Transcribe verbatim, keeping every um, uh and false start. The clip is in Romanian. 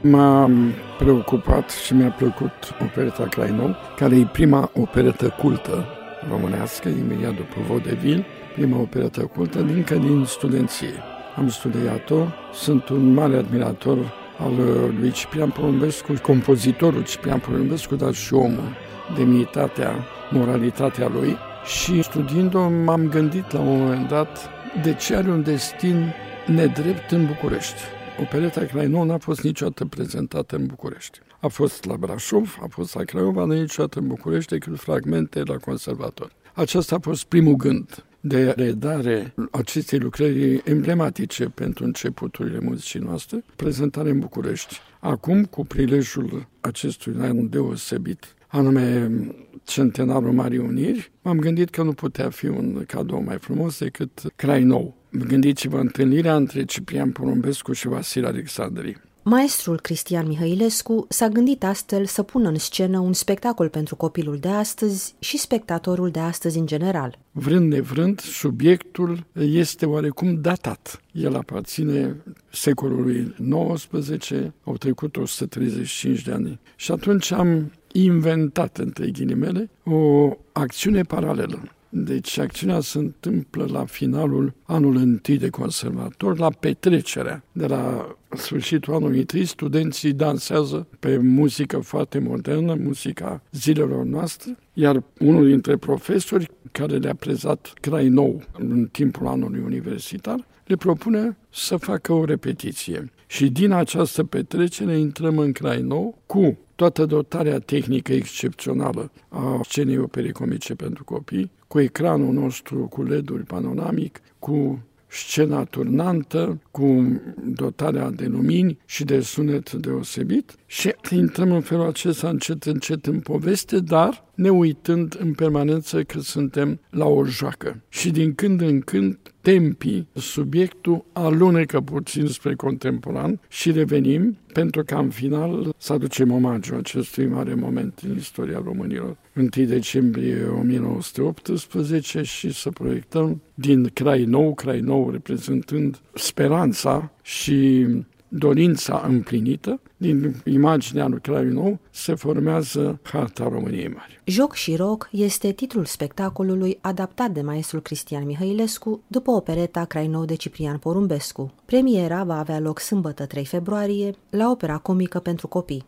M-a preocupat și mi-a plăcut opereta Crainov, care e prima operetă cultă românească, imediat după Vaudeville, prima operetă cultă încă din studenție. Am studiat-o, sunt un mare admirator al lui Ciprian Porumbescu, compozitorul Ciprian Porumbescu, dar și omul, demnitatea, moralitatea lui. Și studiind-o m-am gândit la un moment dat de ce are un destin nedrept în București. Opereta Crainov n-a fost niciodată prezentată în București. A fost la Brașov, a fost la Craiova, nu niciodată în București decât fragmente la conservator. Acesta a fost primul gând de redare acestei lucrări emblematice pentru începuturile muzicii noastre, prezentare în București. Acum, cu prilejul acestui an deosebit, anume centenarul Marii Uniri, m-am gândit că nu putea fi un cadou mai frumos decât Crainov. Gândiți-vă întâlnirea între Ciprian Porumbescu și Vasile Alexandri. Maestrul Cristian Mihailescu s-a gândit astfel să pună în scenă un spectacol pentru copilul de astăzi și spectatorul de astăzi în general. Vrând nevrând, subiectul este oarecum datat. El aparține secolului nouăsprezece, au trecut o sută treizeci și cinci de ani. Și atunci am inventat, între ghilimele, o acțiune paralelă. Deci acțiunea se întâmplă la finalul anului întâi de conservator, la petrecerea. De la sfârșitul anului întâi, studenții dansează pe muzică foarte modernă, muzica zilelor noastre, iar unul dintre profesori care le-a prezat Crainov în timpul anului universitar, le propune să facă o repetiție. Și din această petrecere intrăm în Crainov cu toată dotarea tehnică excepțională a scenei operei comice pentru copii, cu ecranul nostru cu L E D-uri panoramic, cu scena turnantă, cu dotarea de lumini și de sunet deosebit și intrăm în felul acesta încet, încet în poveste, dar ne uitând în permanență că suntem la o joacă. Și din când în când tempii, subiectul alunecă puțin spre contemporan și revenim pentru ca în final să aducem omagiu acestui mare moment în istoria românilor. întâi decembrie o mie nouă sute optsprezece și să proiectăm din Crainov, Crainov reprezentând speranța și dorința împlinită, din imaginea lui Crainov se formează Harta României Mari. Joc și rock este titlul spectacolului adaptat de maestrul Cristian Mihailescu după opereta Crainov de Ciprian Porumbescu. Premiera va avea loc sâmbătă trei februarie la Opera Comică pentru Copii.